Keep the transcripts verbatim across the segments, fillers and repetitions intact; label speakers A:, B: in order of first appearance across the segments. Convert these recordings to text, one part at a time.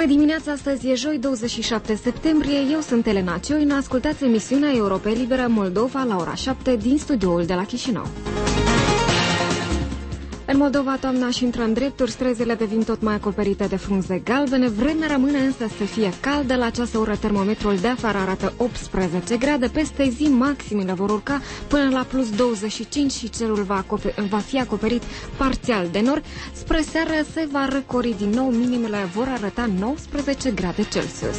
A: Bună dimineața, astăzi e joi, douăzeci și șapte septembrie, eu sunt Elena Cioina, ascultați emisiunea Europa Liberă Moldova la ora șapte din studioul de la Chișinău. În Moldova, toamna și intră în drepturi, străzile devin tot mai acoperite de frunze galbene, vremea rămâne însă să fie caldă, la această oră termometrul de afară arată optsprezece grade, peste zi maximele vor urca până la plus douăzeci și cinci și cerul va, va fi acoperit parțial de nori, spre seară se va răcori din nou, minimele vor arăta nouăsprezece grade Celsius.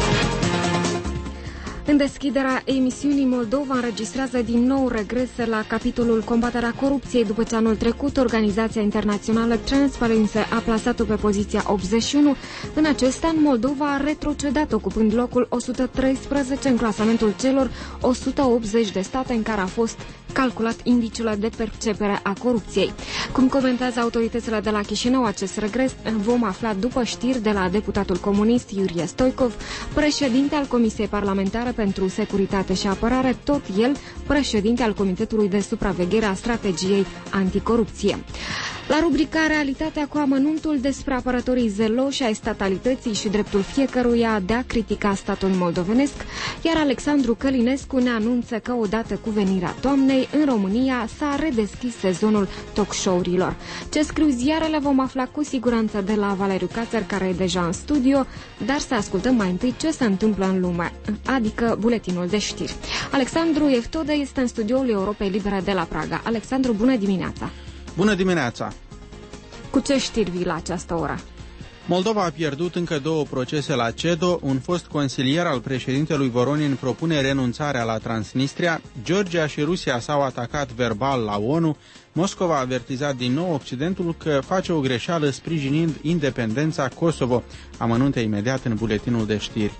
A: În deschiderea emisiunii, Moldova înregistrează din nou regrese la capitolul combaterea corupției după ce anul trecut organizația internațională Transparency a plasat-o pe poziția optzeci și unu. În acest an, Moldova a retrocedat ocupând locul o sută treisprezece în clasamentul celor o sută optzeci de state în care a fost calculat indiciul de percepere a corupției. Cum comentează autoritățile de la Chișinău acest regres, vom afla după știri de la deputatul comunist Iurie Stoicov, președinte al Comisiei Parlamentare pentru Securitate și Apărare, tot el președinte al Comitetului de Supraveghere a Strategiei Anticorupție. La rubrica Realitatea cu amănuntul despre apărătorii zeloși ai statalității și dreptul fiecăruia de a critica statul moldovenesc, iar Alexandru Călinescu ne anunță că odată cu venirea toamnei, în România s-a redeschis sezonul talk show-urilor. Ce scriu ziarele vom afla cu siguranță de la Valeriu Cațer, care e deja în studio, dar să ascultăm mai întâi ce se întâmplă în lume, adică buletinul de știri. Alexandru Eftode este în studioul Europei Libere de la Praga. Alexandru, bună dimineața!
B: Bună dimineața!
A: Cu ce știri vii la această oră?
B: Moldova a pierdut încă două procese la CEDO, un fost consilier al președintelui Voronin propune renunțarea la Transnistria, Georgia și Rusia s-au atacat verbal la ONU, Moscova a avertizat din nou Occidentul că face o greșeală sprijinind independența Kosovo. Amănunte imediat în buletinul de știri.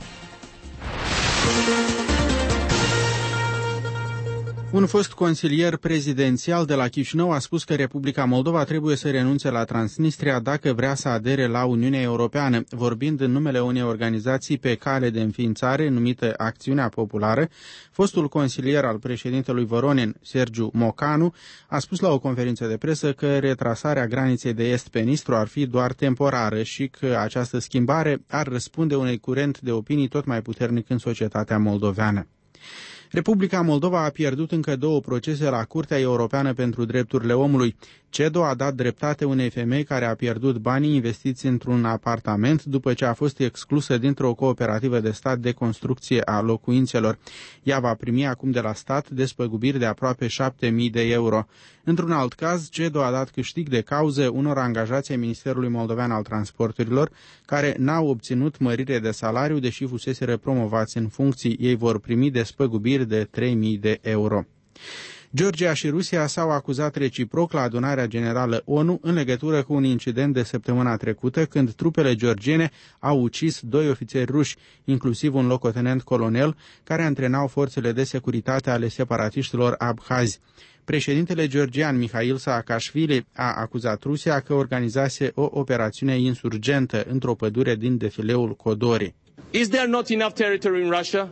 B: Un fost consilier prezidențial de la Chișinău a spus că Republica Moldova trebuie să renunțe la Transnistria dacă vrea să adere la Uniunea Europeană. Vorbind în numele unei organizații pe cale de înființare numită Acțiunea Populară, fostul consilier al președintelui Voronin, Sergiu Mocanu, a spus la o conferință de presă că retrasarea graniței de est pe Nistru ar fi doar temporară și că această schimbare ar răspunde unui curent de opinii tot mai puternic în societatea moldoveană. Republica Moldova a pierdut încă două procese la Curtea Europeană pentru Drepturile Omului. CEDO a dat dreptate unei femei care a pierdut banii investiți într-un apartament după ce a fost exclusă dintr-o cooperativă de stat de construcție a locuințelor. Ea va primi acum de la stat despăgubiri de aproape șapte mii de euro. Într-un alt caz, CEDO a dat câștig de cauză unor angajați ai Ministerului Moldovean al Transporturilor care n-au obținut mărire de salariu, deși fuseseră promovați în funcții. Ei vor primi despăgubiri de trei mii de euro. Georgia și Rusia s-au acuzat reciproc la adunarea generală ONU în legătură cu un incident de săptămâna trecută când trupele georgiene au ucis doi ofițeri ruși, inclusiv un locotenent colonel, care antrenau forțele de securitate ale separatiștilor abhazi. Președintele georgian Mihail Saakashvili a acuzat Rusia că organizase o operațiune insurgentă într-o pădure din defileul Codori.
C: Is there not enough territory in Russia?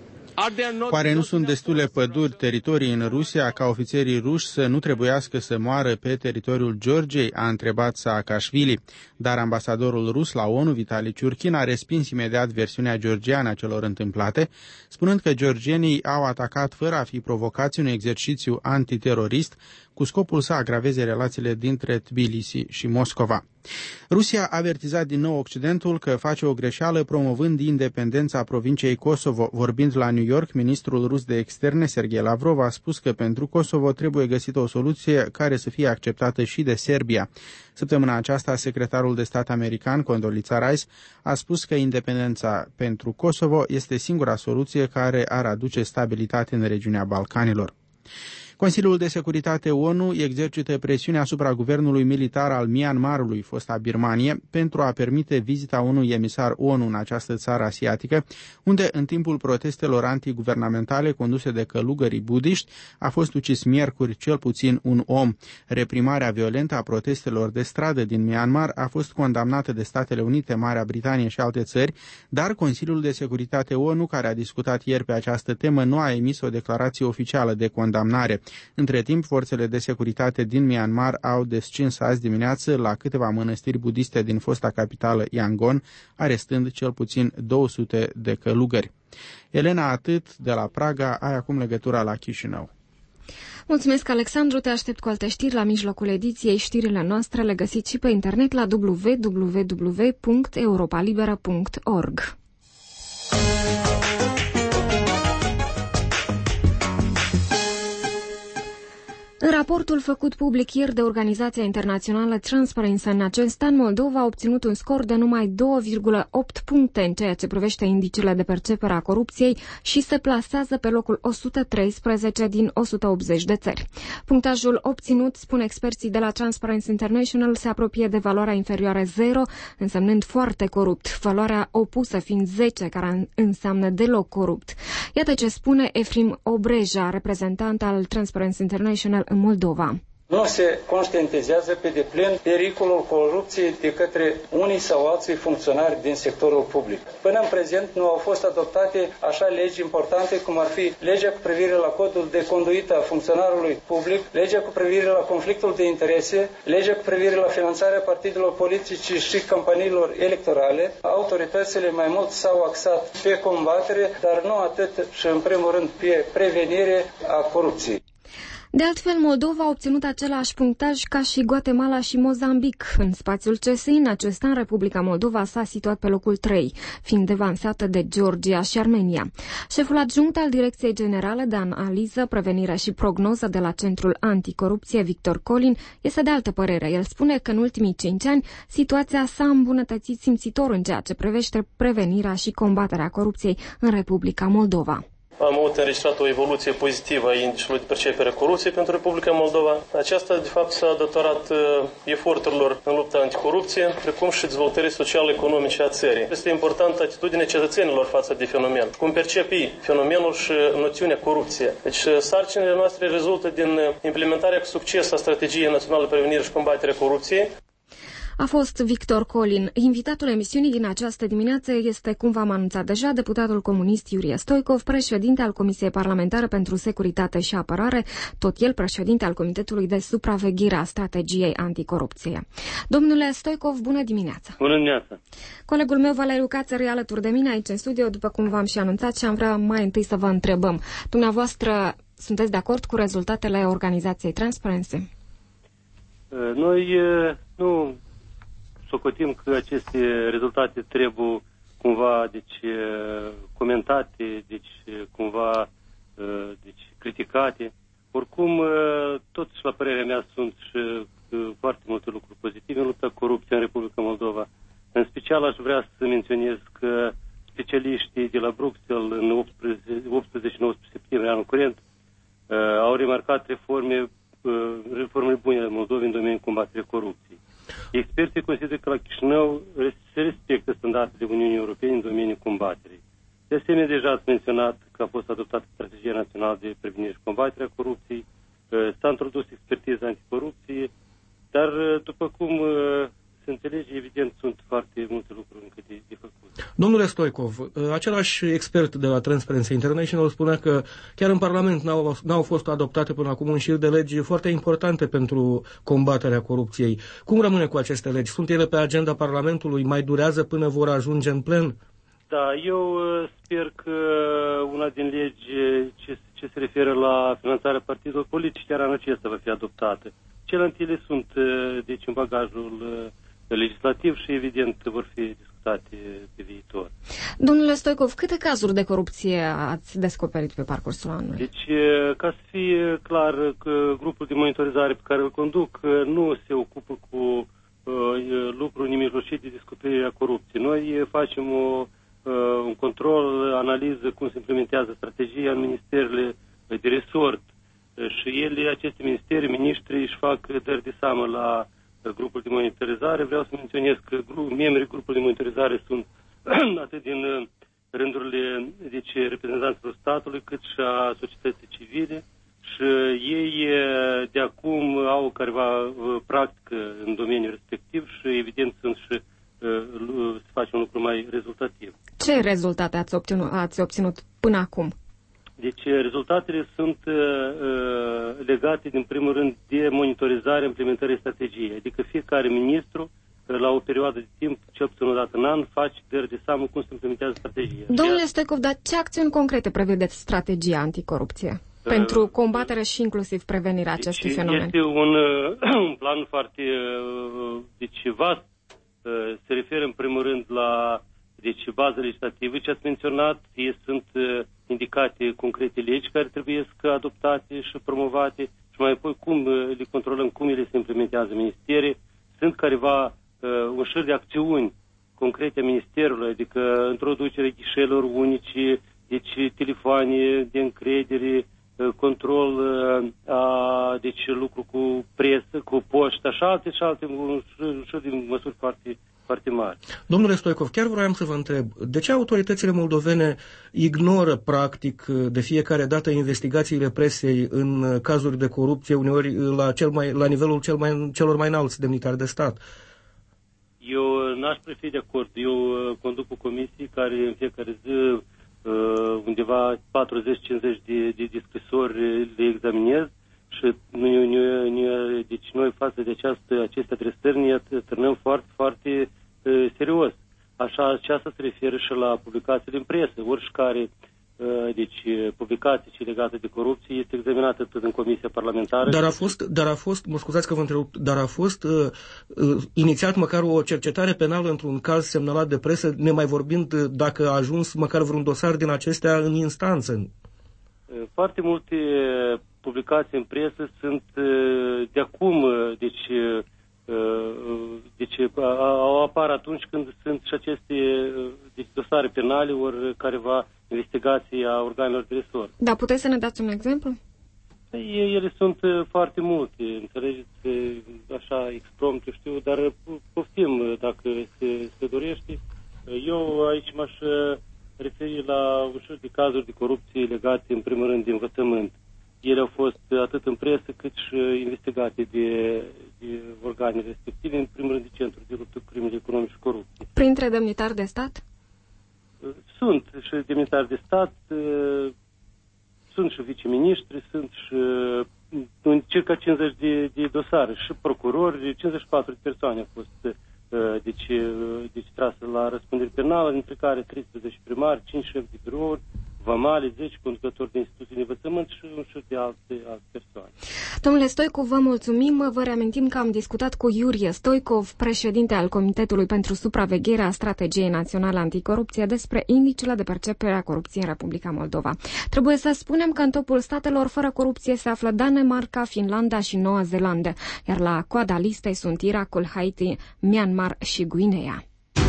B: Oare nu sunt destule păduri, teritorii în Rusia ca ofițerii ruși să nu trebuiască să moară pe teritoriul Georgiei, a întrebat Saakashvili, dar ambasadorul rus la ONU, Vitali Ciurkin, a respins imediat versiunea georgiană a celor întâmplate, spunând că georgienii au atacat fără a fi provocați un exercițiu antiterorist cu scopul să agraveze relațiile dintre Tbilisi și Moscova. Rusia a avertizat din nou Occidentul că face o greșeală promovând independența provinciei Kosovo. Vorbind la New York, ministrul rus de externe, Sergei Lavrov, a spus că pentru Kosovo trebuie găsită o soluție care să fie acceptată și de Serbia. Săptămâna aceasta, secretarul de stat american, Condoleezza Rice, a spus că independența pentru Kosovo este singura soluție care ar aduce stabilitate în regiunea Balcanilor. Consiliul de Securitate ONU exercită presiune asupra guvernului militar al Myanmarului, fosta Birmanie, pentru a permite vizita unui emisar ONU în această țară asiatică, unde în timpul protestelor antiguvernamentale conduse de călugării budiști a fost ucis miercuri cel puțin un om. Reprimarea violentă a protestelor de stradă din Myanmar a fost condamnată de Statele Unite, Marea Britanie și alte țări, dar Consiliul de Securitate ONU, care a discutat ieri pe această temă, nu a emis o declarație oficială de condamnare. Între timp, forțele de securitate din Myanmar au descins azi dimineață la câteva mănăstiri budiste din fosta capitală Yangon, arestând cel puțin două sute de călugări. Elena, atât de la Praga, ai acum legătura la Chișinău.
A: Mulțumesc, Alexandru, te aștept cu alte știri la mijlocul ediției. Știrile noastre le găsiți și pe internet la w w w punct europa liberă punct org. În raportul făcut public ieri de organizația internațională Transparency în acest an, Moldova a obținut un scor de numai două virgulă opt puncte în ceea ce privește indicele de percepere a corupției și se plasează pe locul o sută treisprezece din o sută optzeci de țări. Punctajul obținut, spun experții de la Transparency International, se apropie de valoarea inferioară zero, însemnând foarte corupt, valoarea opusă fiind zece, care înseamnă deloc corupt. Iată ce spune Efrim Obreja, reprezentant al Transparency International în Moldova.
D: Nu se conștientizează pe deplin pericolul corupției de către unii sau alții funcționari din sectorul public. Până în prezent nu au fost adoptate așa legi importante cum ar fi legea cu privire la codul de conduită a funcționarului public, legea cu privire la conflictul de interese, legea cu privire la finanțarea partidelor politice și campaniilor electorale. Autoritățile mai mult s-au axat pe combatere, dar nu atât și în primul rând pe prevenire a corupției.
A: De altfel, Moldova a obținut același punctaj ca și Guatemala și Mozambic. În spațiul C S I, în acest an, Republica Moldova s-a situat pe locul trei, fiind devansată de Georgia și Armenia. Șeful adjunct al Direcției Generale de Analiză, Prevenire și Prognoză de la Centrul Anticorupție, Victor Colin, este de altă părere. El spune că în ultimii cinci ani situația s-a îmbunătățit simțitor în ceea ce privește prevenirea și combaterea corupției în Republica Moldova.
E: Am avut înregistrat o evoluție pozitivă a indicelui de percepere a corupției pentru Republica Moldova. Aceasta, de fapt, s-a datorat uh, eforturilor în lupta anticorupție, precum și dezvoltării social-economice a țării. Este importantă atitudinea cetățenilor față de fenomen. Cum percep ei fenomenul și noțiunea corupție. Deci, sarcinile noastre rezultă din implementarea cu succes a strategiei naționale de prevenire și combatere a corupției.
A: A fost Victor Colin. Invitatul emisiunii din această dimineață este, cum v-am anunțat deja, deputatul comunist Iurie Stoicov, președinte al Comisiei Parlamentare pentru Securitate și Apărare, tot el președinte al Comitetului de Supraveghere a Strategiei Anticorupție. Domnule Stoicov, bună dimineața!
F: Bună dimineața! Colegul
A: meu, Valeriu Cațăr, e alături de mine aici în studio, după cum v-am și anunțat, și am vrea mai întâi să vă întrebăm. Dumneavoastră, sunteți de acord cu rezultatele organizației Transparency?
F: Noi nu socotim că aceste rezultate trebuie cumva deci, comentate, deci cumva deci, criticate. Oricum, totuși, la părerea mea, sunt și foarte multe lucruri pozitive în lupta corupției în Republica Moldova. În special aș vrea să menționez că specialiștii de la Bruxelles în optsprezece nouăsprezece septembrie anul curent au remarcat reforme, reformele bune ale Moldovei în domeniul combaterii corupției. Experții consideră că la Chișinău se respectă standardele Uniunii Europene în domeniul combaterii. De asemenea, deja ați menționat că a fost adoptată Strategia Națională de Prevenire și Combatere a Corupției, s-a introdus expertiza anticorupție, dar, după cum se înțelege, evident, sunt foarte multe lucruri încă de, de făcut.
G: Domnule Stoicov, același expert de la Transparency International spunea că chiar în Parlament n-au, n-au fost adoptate până acum un șir de legi foarte importante pentru combaterea corupției. Cum rămâne cu aceste legi? Sunt ele pe agenda Parlamentului? Mai durează până vor ajunge în plen?
F: Da, eu sper că una din legi ce, ce se referă la finanțarea partidelor politice chiar anul acesta va fi adoptată. Celelalte sunt deci în bagajul legislativ și evident vor fi discutate pe viitor.
A: Domnule Stoicov, câte cazuri de corupție ați descoperit pe parcursul anului?
F: Deci, ca să fie clar, că grupul de monitorizare pe care îl conduc nu se ocupă cu uh, lucruri nemijlocite de descoperire a corupției. Noi facem o, uh, un control, analiză cum se implementează strategia în ministerele de resort și ele, aceste ministeri, miniștri, își fac dări de seamă la grupul de monitorizare. Vreau să menționez că grup, membrii grupului de monitorizare sunt atât din rândurile deci, reprezentanților statului, cât și a societății civile și ei de acum au careva practică în domeniul respectiv și evident sunt și se face un lucru mai rezultativ.
A: Ce rezultate ați obținut, ați obținut până acum?
F: Deci rezultatele sunt uh, legate, din primul rând, de monitorizarea implementării strategiei. Adică fiecare ministru, la o perioadă de timp, cel puțin o dată în an, face dări de seamă cum se implementează strategia.
A: Domnule Stoicov, dar ce acțiuni concrete prevede strategia anticorupție uh, pentru combaterea și inclusiv prevenirea
F: deci
A: acestui fenomen?
F: Este un, uh, un plan foarte uh, deci vast. Uh, se referă în primul rând la deci, baza legislativă ce ați menționat. Ei sunt uh, indicate concrete legi care trebuie să adoptate și promovate și mai apoi cum uh, le controlăm, cum ele se implementează în ministere. Sunt careva uh, un șir de acțiuni concrete a ministerului, adică introducerea ghișelor unice, deci telefoane de încredere, uh, control uh, a, deci lucru cu presă, cu poștă, și alte și alte, un șir de măsuri foarte foarte mari.
G: Domnule Stoicov, chiar vreau să vă întreb, de ce autoritățile moldovene ignoră practic de fiecare dată investigațiile presei în cazuri de corupție, uneori la, cel mai, la nivelul cel mai, celor mai înalți demnitari de stat?
F: Eu n-aș fi de acord. Eu conduc o comisie care în fiecare zi undeva patruzeci cincizeci de, de, de scrisori le examinez și noi, noi, noi, deci noi față de această, aceste adresări ne târnăm foarte, foarte uh, serios. Așa, aceasta se referă și la publicațiile în presă. Oricare uh, deci, publicație ce legată de corupție este examinată tot în Comisia Parlamentară.
G: Dar a fost, dar a fost mă scuzați că vă întrerup, dar a fost uh, uh, inițiat măcar o cercetare penală într-un caz semnalat de presă, nemai vorbind uh, dacă a ajuns măcar vreun dosar din acestea în instanță.
F: Uh, foarte multe publicații în presă sunt de acum, deci, deci au apar atunci când sunt și aceste deci, dosare penale ori careva investigații a organelor de resort.
A: Da, puteți să ne dați un exemplu?
F: Ele sunt foarte multe, înțelegeți, așa exprompt, eu știu, dar poftim dacă se, se dorește. Eu aici m-aș referi la ușor de cazuri de corupție legate în primul rând de învățământ. Ele au fost atât în presă cât și investigate de, de organele respective, în primul rând de Centrul de luptă cu crimele economice și corupție.
A: Printre demnitari de stat?
F: Sunt și demnitari de stat, sunt și viceministri, sunt și în circa cincizeci de, de dosare și procurori, cincizeci și patru de persoane au fost deci, deci trase la răspundere penală, dintre care treisprezece primari, cinci șefi de birouri, vamale, zece conducători de instituții de învățământ și un șir de alte, alte persoane.
A: Domnule Stoicov, vă mulțumim. Vă reamintim că am discutat cu Iurie Stoicov, președinte al Comitetului pentru Supravegherea Strategiei Naționale Anticorupție, despre indicele de percepere a corupției în Republica Moldova. Trebuie să spunem că în topul statelor fără corupție se află Danemarca, Finlanda și Noua Zeelandă, iar la coada listei sunt Irakul, Haiti, Myanmar și Guinea.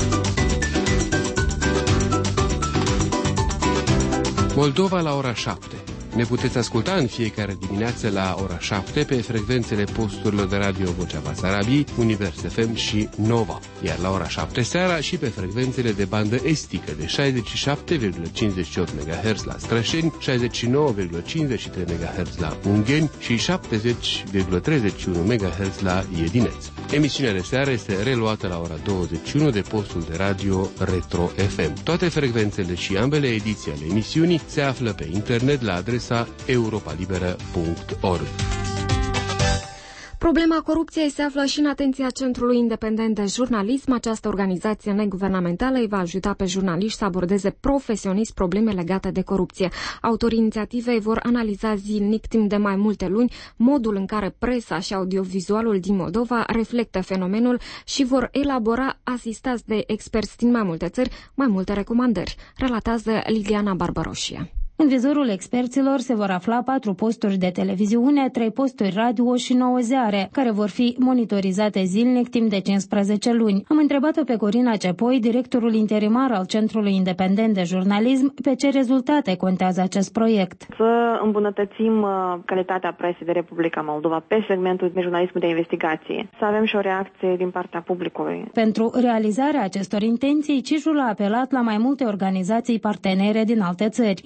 H: Moldova la ora șapte. Ne puteți asculta în fiecare dimineață la ora șapte pe frecvențele posturilor de radio Vocea Basarabiei, Univers F M și Nova, iar la ora șapte seara și pe frecvențele de bandă estică de șaizeci și șapte virgulă cincizeci și opt megahertz la Strășeni, șaizeci și nouă virgulă cincizeci și trei megahertz la Ungheni și șaptezeci virgulă treizeci și unu megahertz la Iedineț. Emisiunea de seară este reluată la ora douăzeci și unu de postul de radio Retro F M. Toate frecvențele și ambele ediții ale emisiunii se află pe internet la adresa europa liberă punct org.
A: Problema corupției se află și în atenția Centrului Independent de Jurnalism. Această organizație neguvernamentală îi va ajuta pe jurnaliști să abordeze profesionist probleme legate de corupție. Autorii inițiativei vor analiza zilnic, timp de mai multe luni, modul în care presa și audiovizualul din Moldova reflectă fenomenul și vor elabora, asistați de experți din mai multe țări, mai multe recomandări, relatează Liliana Barbaroșie.
I: În vizorul experților se vor afla patru posturi de televiziune, trei posturi radio și nouă ziare, care vor fi monitorizate zilnic timp de cincisprezece luni. Am întrebat-o pe Corina Cepoi, directorul interimar al Centrului Independent de Jurnalism, pe ce rezultate contează acest proiect.
J: Să îmbunătățim calitatea presei de Republica Moldova pe segmentul de jurnalism de investigație. Să avem și o reacție din partea publicului.
I: Pentru realizarea acestor intenții, C I J-ul a apelat la mai multe organizații partenere din alte țări. Iată ce mi-a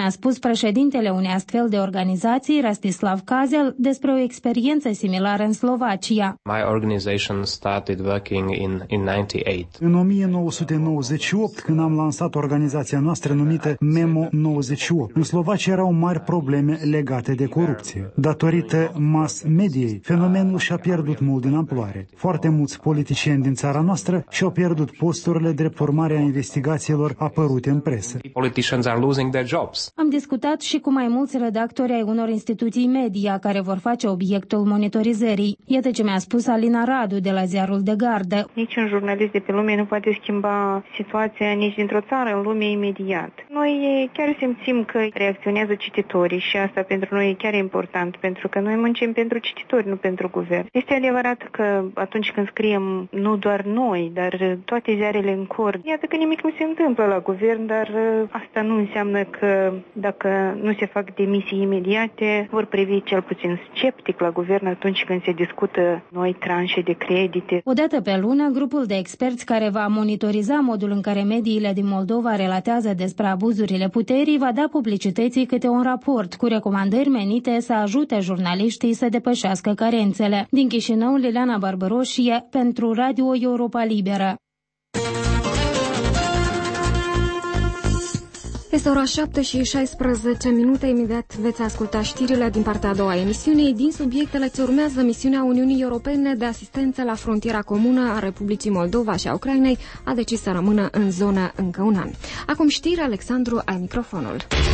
I: mi-a spus președintele unei astfel de organizații, Rastislav Kazel, despre o experiență similară în Slovacia.
K: My organization started working in in ninety-eight.
L: În o mie nouă sute nouăzeci și opt, când am lansat organizația noastră numită Memo nouăzeci și opt, în Slovacia erau mari probleme legate de corupție. Datorită mass mediei, fenomenul și-a pierdut mult din amploare. Foarte mulți politicieni din țara noastră și-au pierdut posturile drept urmare a investigațiilor apărute în presă.
K: Politicians are losing their jobs.
I: Am discutat și cu mai mulți redactori ai unor instituții media care vor face obiectul monitorizării. Iată ce mi-a spus Alina Radu de la ziarul De Gardă.
J: Niciun jurnalist de pe lume nu poate schimba situația nici dintr-o țară în lume imediat. Noi chiar simțim că reacționează cititorii și asta pentru noi e chiar important, pentru că noi muncim pentru cititori, nu pentru guvern. Este adevărat că atunci când scriem, nu doar noi, dar toate ziarele în cor, iată că nimic nu se întâmplă la guvern, dar asta nu înseamnă că dacă nu se fac demisii imediate, vor privi cel puțin sceptic la guvern atunci când se discută noi tranșe de credite.
I: Odată pe lună, grupul de experți care va monitoriza modul în care mediile din Moldova relatează despre abuzurile puterii va da publicității câte un raport cu recomandări menite să ajute jurnaliștii să depășească carențele. Din Chișinău, Liliana Barbăroșie, pentru Radio Europa Liberă.
A: Este ora șapte și șaisprezece minute, imediat veți asculta știrile din partea a doua a emisiunii. Din subiectele ce urmează, misiunea Uniunii Europene de asistență la frontiera comună a Republicii Moldova și a Ucrainei a decis să rămână în zonă încă un an. Acum știri, Alexandru, ai microfonul.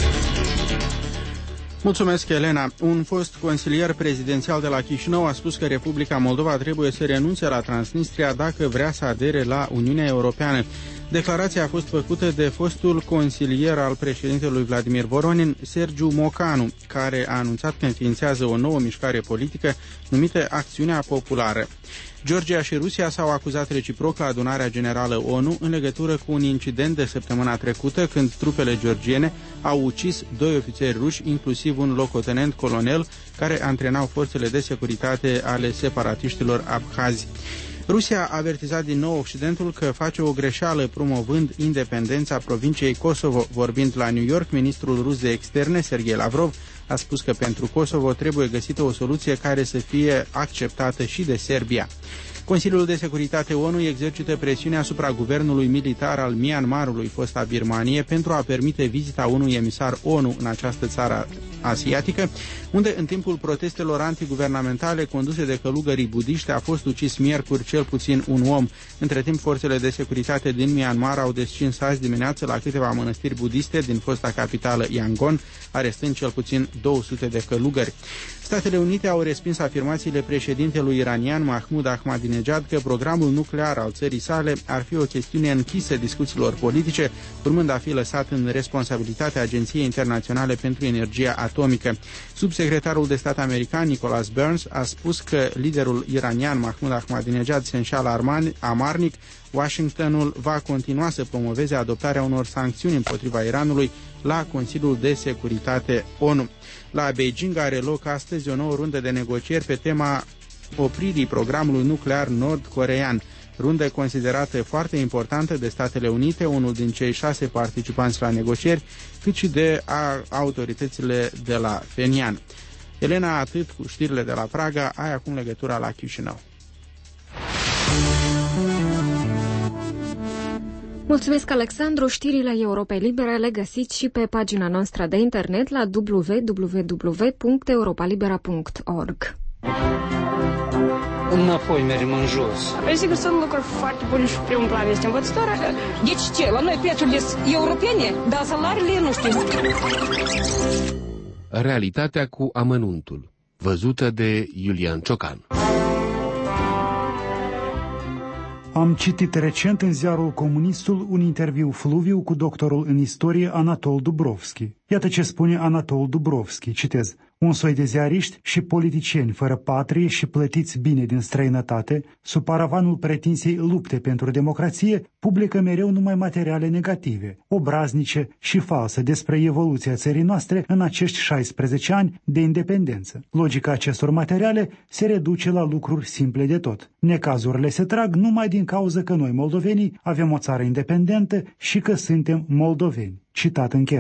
B: Mulțumesc, Elena. Un fost consilier prezidențial de la Chișinău a spus că Republica Moldova trebuie să renunțe la Transnistria dacă vrea să adere la Uniunea Europeană. Declarația a fost făcută de fostul consilier al președintelui Vladimir Voronin, Sergiu Mocanu, care a anunțat că înființează o nouă mișcare politică numită Acțiunea Populară. Georgia și Rusia s-au acuzat reciproc la adunarea generală ONU în legătură cu un incident de săptămâna trecută când trupele georgiene au ucis doi ofițeri ruși, inclusiv un locotenent colonel care antrenau forțele de securitate ale separatiștilor abhazi. Rusia a avertizat din nou Occidentul că face o greșeală promovând independența provinciei Kosovo. Vorbind la New York, ministrul rus de externe, Sergei Lavrov, a spus că pentru Kosovo trebuie găsită o soluție care să fie acceptată și de Serbia. Consiliul de Securitate ONU exercită presiune asupra guvernului militar al Myanmarului, fosta Birmanie, pentru a permite vizita unui emisar ONU în această țară asiatică, unde în timpul protestelor antiguvernamentale conduse de călugării budiști a fost ucis miercuri cel puțin un om. Între timp, forțele de securitate din Myanmar au descins azi dimineață la câteva mănăstiri budiste din fosta capitală Yangon, arestând cel puțin două sute de călugări. Statele Unite au respins afirmațiile președintelui iranian Mahmoud Ahmadinejad că programul nuclear al țării sale ar fi o chestiune închisă discuțiilor politice, urmând a fi lăsat în responsabilitatea Agenției Internaționale pentru Energia Atomică. Subsecretarul de stat american Nicholas Burns a spus că liderul iranian Mahmoud Ahmadinejad se înșală amarnic. Washingtonul va continua să promoveze adoptarea unor sancțiuni împotriva Iranului la Consiliul de Securitate ONU. La Beijing are loc astăzi o nouă rundă de negocieri pe tema opririi programului nuclear nord-coreean, rundă considerată foarte importantă de Statele Unite, unul din cei șase participanți la negocieri, cât și de a, autoritățile de la Pyongyang. Elena, atât cu știrile de la Praga, ai acum legătura la Chișinău.
A: Mulțumesc, Alexandru. Știrile Europei Libere le găsiți și pe pagina noastră de internet la w w w punct europa libera punct org.
M: Înapoi mergem în jos.
N: Sigur, sunt lucruri foarte bune și primul plan este învățătoare. Deci ce? La noi prețurile sunt europene, dar salariile nu știu.
H: Realitatea cu amănuntul, văzută de Iulian Ciocan.
L: Am citit recent în ziarul Comunistul un interviu fluviu cu doctorul în istorie Anatol Dubrovski. Iată ce spune Anatol Dubrovski, citez: un soi de ziariști și politicieni fără patrie și plătiți bine din străinătate, sub paravanul pretinsei lupte pentru democrație, publică mereu numai materiale negative, obraznice și false despre evoluția țării noastre în acești șaisprezece ani de independență. Logica acestor materiale se reduce la lucruri simple de tot. Necazurile se trag numai din cauza că noi, moldovenii, avem o țară independentă și că suntem moldoveni. Citat încheiat.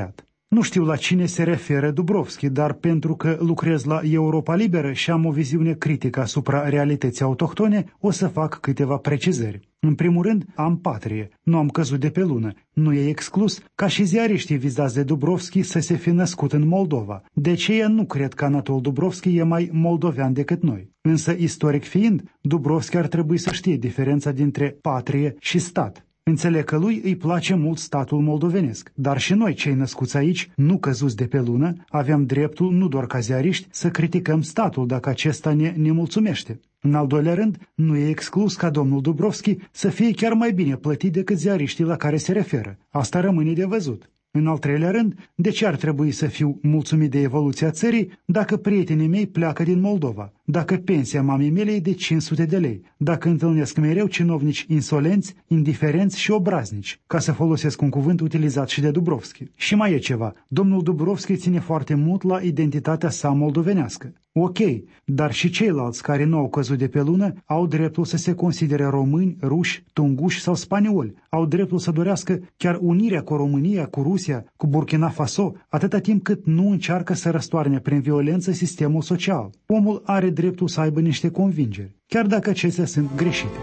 L: Nu știu la cine se referă Dubrovski, dar pentru că lucrez la Europa Liberă și am o viziune critică asupra realității autohtone, o să fac câteva precizări. În primul rând, am patrie, nu am căzut de pe lună. Nu e exclus ca și ziariștii vizați de Dubrovski să se fi născut în Moldova. De aceea nu cred că Anatol Dubrovski e mai moldovean decât noi. Însă, istoric fiind, Dubrovski ar trebui să știe diferența dintre patrie și stat. Înțeleg că lui îi place mult statul moldovenesc, dar și noi, cei născuți aici, nu căzuți de pe lună, avem dreptul, nu doar ca ziariști, să criticăm statul dacă acesta ne nemulțumește. În al doilea rând, nu e exclus ca domnul Dubrovski să fie chiar mai bine plătit decât ziariștii la care se referă. Asta rămâne de văzut. În al treilea rând, de ce ar trebui să fiu mulțumit de evoluția țării dacă prietenii mei pleacă din Moldova, dacă pensia mamei mele e de cinci sute de lei, dacă întâlnesc mereu cinovnici insolenți, indiferenți și obraznici, ca să folosesc un cuvânt utilizat și de Dubrovski. Și mai e ceva, domnul Dubrovski ține foarte mult la identitatea sa moldovenească. Ok, dar și ceilalți care nu au căzut de pe lună au dreptul să se considere români, ruși, tunguși sau spanioli. Au dreptul să dorească chiar unirea cu România, cu Rusia, cu Burkina Faso, atâta timp cât nu încearcă să răstoarne prin violență sistemul social. Omul are dreptul să aibă niște convingeri, chiar dacă acestea sunt greșite.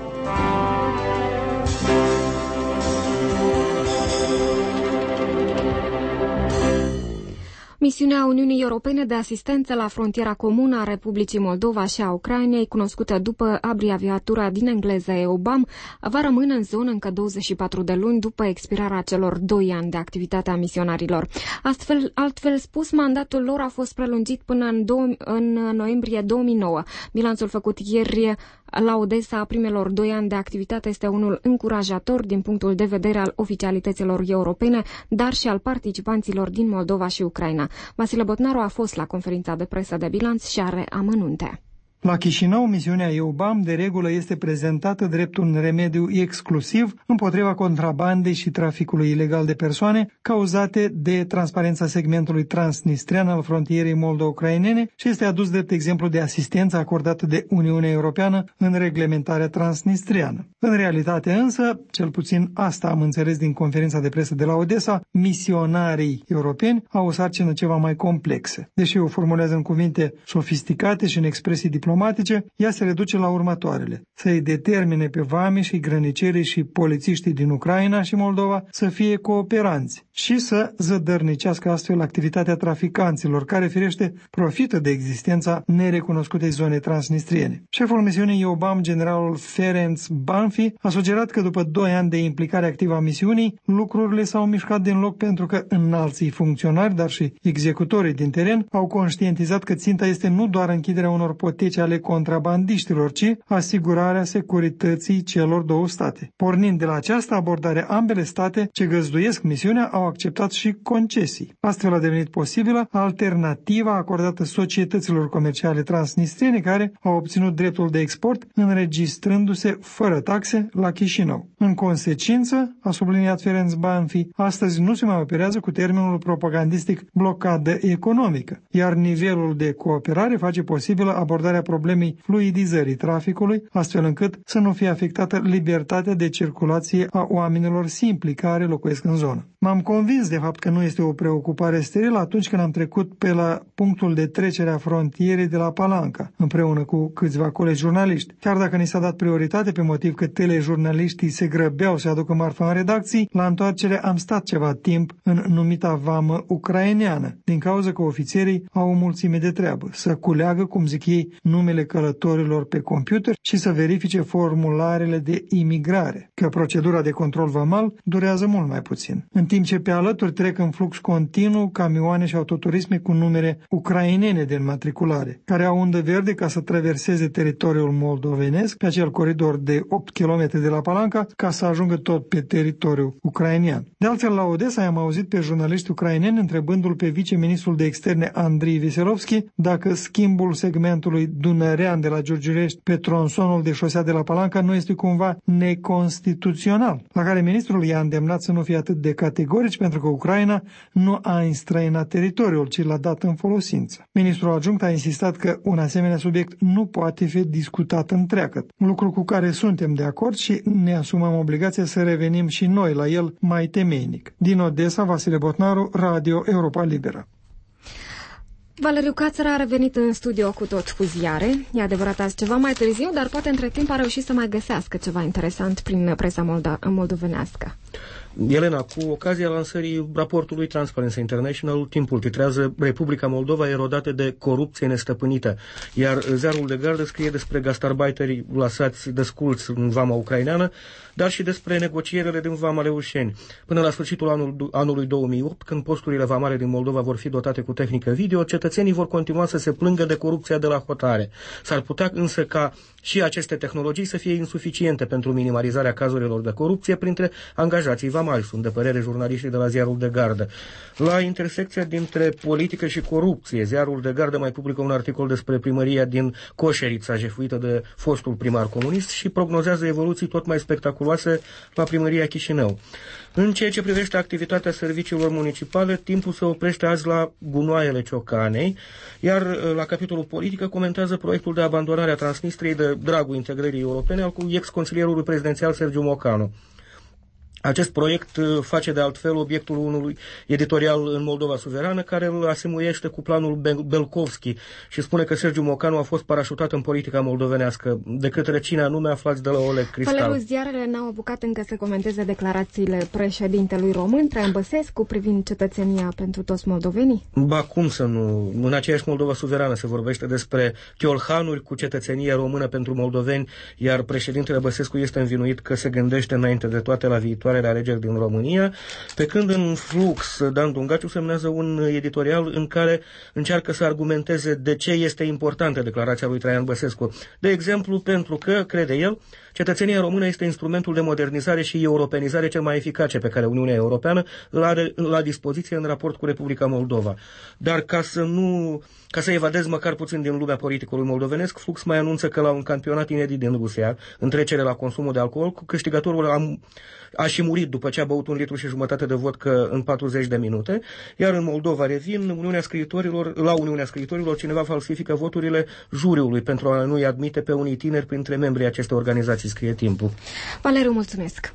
A: Misiunea Uniunii Europene de asistență la frontiera comună a Republicii Moldova și a Ucrainei, cunoscută după abreviatura din engleză E U B A M, va rămâne în zonă încă douăzeci și patru de luni după expirarea celor doi ani de activitate a misionarilor. Astfel, altfel spus, mandatul lor a fost prelungit până în, dou- în noiembrie două mii nouă. Bilanțul făcut ieri la Odessa a primelor doi ani de activitate este unul încurajator din punctul de vedere al oficialităților europene, dar și al participanților din Moldova și Ucraina. Vasile Botnaru a fost la conferința de presă de bilanț și are amănunte.
M: La Chișinău, misiunea E U B A M de regulă este prezentată drept un remediu exclusiv împotriva contrabandei și traficului ilegal de persoane cauzate de transparența segmentului transnistrian al frontierei moldo-ucrainene și este adus drept exemplu de asistență acordată de Uniunea Europeană în reglementarea transnistriană. În realitate însă, cel puțin asta am înțeles din conferința de presă de la Odessa, misionarii europeni au o sarcină ceva mai complexă. Deși o formulează în cuvinte sofisticate și în expresii diplomatice, ea se reduce la următoarele: să-i determine pe vameșii, grănicerii și polițiștii din Ucraina și Moldova să fie cooperanți și să zădărnicească astfel activitatea traficanților, care firește profită de existența nerecunoscutei zone transnistriene. Șeful misiunii E U B A M, generalul Ferenc Banfi, a sugerat că după doi ani de implicare activă a misiunii, lucrurile s-au mișcat din loc pentru că înalții funcționari, dar și executorii din teren, au conștientizat că ținta este nu doar închiderea unor poteci ale contrabandiștilor, ci asigurarea securității celor două state. Pornind de la această abordare, ambele state ce găzduiesc misiunea au acceptat și concesii. Astfel a devenit posibilă alternativa acordată societăților comerciale transnistriene care au obținut dreptul de export înregistrându-se fără taxe la Chișinău. În consecință, a subliniat Ferenc Banfi, astăzi nu se mai operează cu termenul propagandistic blocadă economică, iar nivelul de cooperare face posibilă abordarea problemei fluidizării traficului, astfel încât să nu fie afectată libertatea de circulație a oamenilor simpli care locuiesc în zonă. M-am convins de fapt că nu este o preocupare sterilă atunci când am trecut pe la punctul de trecere a frontierei de la Palanca, împreună cu câțiva colegi jurnaliști. Chiar dacă ni s-a dat prioritate pe motiv că telejurnaliștii se grăbeau să aducă marfa în redacții, la întoarcere am stat ceva timp în numita vamă ucraineană, din cauza că ofițerii au o mulțime de treabă, să culeagă, cum zic ei, numele călătorilor pe computer și să verifice formularele de imigrare, că procedura de control vamal durează mult mai puțin. În timp ce pe alături trec în flux continuu camioane și autoturisme cu numere ucrainene de înmatriculare, care au undă verde ca să traverseze teritoriul moldovenesc pe acel coridor de opt kilometri de la Palanca ca să ajungă tot pe teritoriul ucrainean. De altfel, la Odessa am auzit pe jurnaliști ucraineni întrebându-l pe viceministrul de externe Andrei Veselovski dacă schimbul segmentului Dunărean de la Giurgiulești pe tronsonul de șosea de la Palanca nu este cumva neconstituțional, la care ministrul i-a îndemnat să nu fie atât de categorici pentru că Ucraina nu a înstrăinat teritoriul, ci l-a dat în folosință. Ministrul adjunct a insistat că un asemenea subiect nu poate fi discutat întreagăt, lucru cu care suntem de acord și ne asumăm obligația să revenim și noi la el mai temeinic. Din Odessa, Vasile Botnaru, Radio Europa Liberă.
A: Valeriu Cațăra a revenit în studio cu tot cu ziare. E adevărat azi ceva mai târziu, dar poate între timp a reușit să mai găsească ceva interesant prin presa molda- moldovenească.
G: Elena, cu ocazia lansării raportului Transparency International, Timpul titrează Republica Moldova erodată de corupție nestăpânită, iar Ziarul de Gardă scrie despre gastarbeiterii lăsați desculți în vama ucraineană, dar și despre negocierele din vama Leușeni. Până la sfârșitul anul, anului două mii opt, când posturile vamale din Moldova vor fi dotate cu tehnică video, cetățenii vor continua să se plângă de corupția de la hotare. S-ar putea însă ca și aceste tehnologii să fie insuficiente pentru minimalizarea cazurilor de corupție printre angajații vamali, sunt de părere jurnaliștii de la Ziarul de Gardă. La intersecția dintre politică și corupție, Ziarul de Gardă mai publică un articol despre primăria din Coșerița, jefuită de fostul primar comunist, și prognozează evoluții tot mai spectaculoase la primăria Chișinău. În ceea ce privește activitatea serviciilor municipale, Timpul se oprește azi la gunoaiele Ciocanei, iar la capitolul politică comentează proiectul de abandonare a Transnistriei de dragul integrării europene al ex-consilierului prezidențial Sergiu Mocanu. Acest proiect face de altfel obiectul unui editorial în Moldova Suverană care îl asemuiește cu planul Belkovski și spune că Sergiu Mocanu a fost parașutat în politica moldovenească. De către cine anume, aflați de la Oleg Cristal.
A: Valeriu, ziarele n-au apucat încă să comenteze declarațiile președintelui român, Traian Băsescu, privind cetățenia pentru toți moldovenii?
G: Ba, cum să nu? În aceeași Moldova Suverană se vorbește despre chiolhanuri cu cetățenie română pentru moldoveni, iar președintele Băsescu este învinuit că se gândește înainte de toate la viitoare alegeri din România, pe când în Flux Dan Dungaciu semnează un editorial în care încearcă să argumenteze de ce este importantă declarația lui Traian Băsescu. De exemplu, pentru că, crede el, cetățenia română este instrumentul de modernizare și europenizare cel mai eficace pe care Uniunea Europeană îl are la dispoziție în raport cu Republica Moldova. Dar ca să nu, ca să evadez măcar puțin din lumea politicului moldovenesc, Flux mai anunță că la un campionat inedit din Rusia, în trecere la consumul de alcool, câștigătorul a, a și murit după ce a băut un litru și jumătate de vodcă în patruzeci de minute, iar în Moldova, revin, Uniunea Scriitorilor, la Uniunea Scriitorilor cineva falsifică voturile juriului pentru a nu-i admite pe unii tineri printre membrii acestei organizații, scrie Timpul.
A: Valeriu, mulțumesc!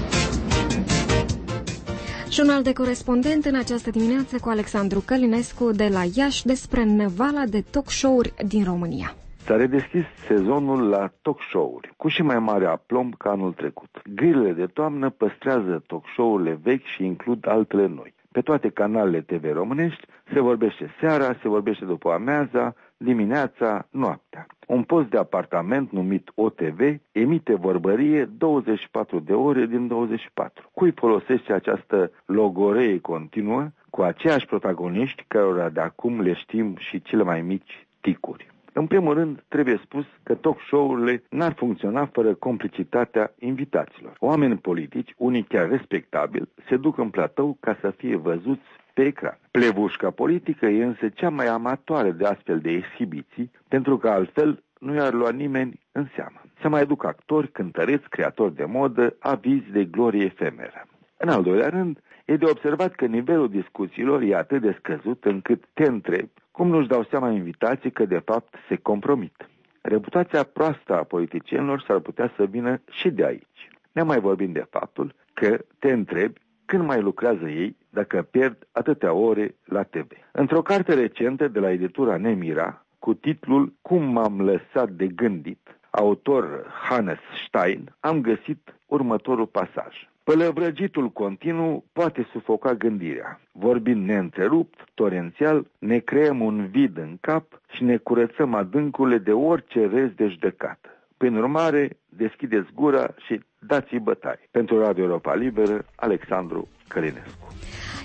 A: Jurnal de corespondent în această dimineață cu Alexandru Călinescu de la Iași despre năvala de talk show-uri din România.
O: S-a redeschis sezonul la talk show-uri, cu și mai mare aplomb ca anul trecut. Grilele de toamnă păstrează talk show-urile vechi și includ altele noi. Pe toate canalele T V românești se vorbește seara, se vorbește după amiaza, dimineața, noaptea. Un post de apartament numit O T V emite vorbărie douăzeci și patru de ore din douăzeci și patru. Cui folosește această logoree continuă cu aceiași protagoniști cărora de acum le știm și cele mai mici ticuri? În primul rând, trebuie spus că talk show-urile n-ar funcționa fără complicitatea invitaților. Oameni politici, unii chiar respectabili, se duc în platou ca să fie văzuți pe ecran. Plevușca politică e însă cea mai amatoare de astfel de exhibiții, pentru că altfel nu i-ar lua nimeni în seamă. Se mai duc actori, cântăreți, creatori de modă, avizi de glorie efemeră. În al doilea rând, e de observat că nivelul discuțiilor e atât de scăzut încât te întrebi cum nu-și dau seama invitații că de fapt se compromit. Reputația proastă a politicienilor s-ar putea să vină și de aici. Ne mai vorbim de faptul că te întrebi când mai lucrează ei dacă pierd atâtea ore la T V. Într-o carte recentă de la editura Nemira, cu titlul Cum m-am lăsat de gândit, autor Hannes Stein, am găsit următorul pasaj. Pălăvrăgitul continuu poate sufoca gândirea. Vorbind neîntrerupt, torențial, ne creăm un vid în cap și ne curățăm adâncurile de orice rez de judecată. Prin urmare, deschideți gura și dați-i bătaie. Pentru Radio Europa Liberă, Alexandru Călinescu.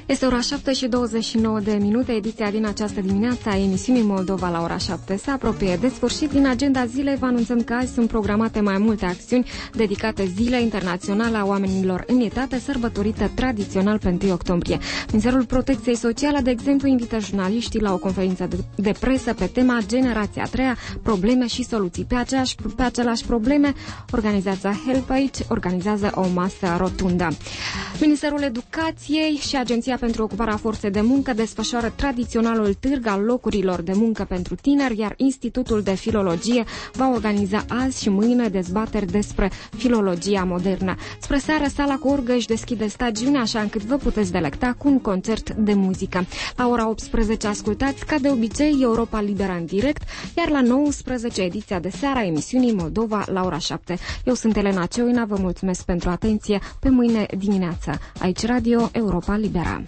A: Este ora șapte și douăzeci și nouă de minute. Ediția din această dimineață a emisiunii Moldova la ora șapte se apropie de sfârșit. Din agenda zilei vă anunțăm că azi sunt programate mai multe acțiuni dedicate Zilei Internaționale a Oamenilor în Etate, sărbătorită tradițional pe întâi octombrie. Ministerul Protecției Sociale, de exemplu, invită jurnaliștii la o conferință de, de presă pe tema Generația a treia, probleme și soluții. Pe, aceeași, pe aceleași probleme, organizația HelpAge organizează o masă rotundă. Ministerul Educației și Agenția pentru Ocuparea Forței de Muncă desfășoară tradiționalul târg al locurilor de muncă pentru tineri, iar Institutul de Filologie va organiza azi și mâine dezbateri despre filologia modernă. Spre seară, Sala cu Orgă își deschide stagiunea, așa încât vă puteți delecta cu un concert de muzică. La ora optsprezece ascultați, ca de obicei, Europa Liberă în direct, iar la nouăsprezece ediția de seară a emisiunii Moldova la ora șapte. Eu sunt Elena Cioina, vă mulțumesc pentru atenție. Pe mâine dimineață, aici Radio Europa Liberă.